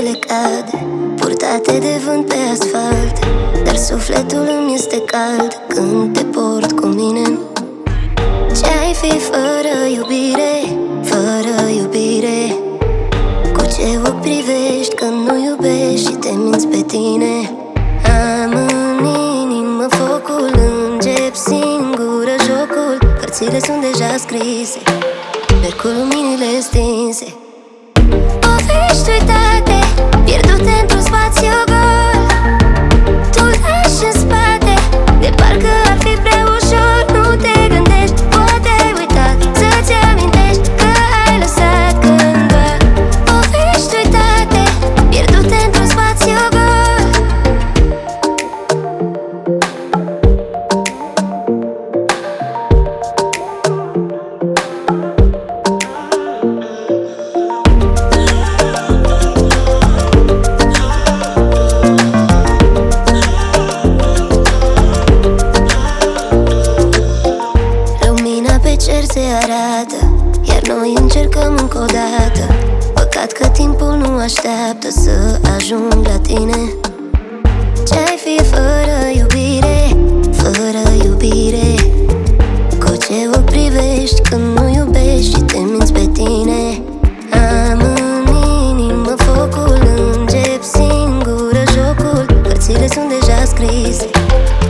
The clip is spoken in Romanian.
picioarele cad, purtate de vânt pe asfalt, dar sufletul îmi este cald când te port cu mine. Ce-ai fi fără iubire, fără iubire? Cu ce ochi privești când nu iubești și te minți pe tine? Am în inimă focul, încep singură jocul. Cărțile sunt deja scrise, merg cu luminile stinse. Povești uitate, pierdute într-un spațiu gol. Tu lași în spate, de parcă ar fi prea ușor. Nu te gândești, poate ai uitat să-ți amintești că ai lăsat cândva. Povești uitate, pierdute într-un spațiu gol. Cer se arată, iar noi încercăm încă o dată. Păcat că timpul nu așteaptă să ajung la tine. Ce-ai fi fără iubire, fără iubire? Cu ce ochi privești când nu iubești și te minți pe tine? Am în inimă focul, încep singură jocul. Cărțile sunt deja scrise,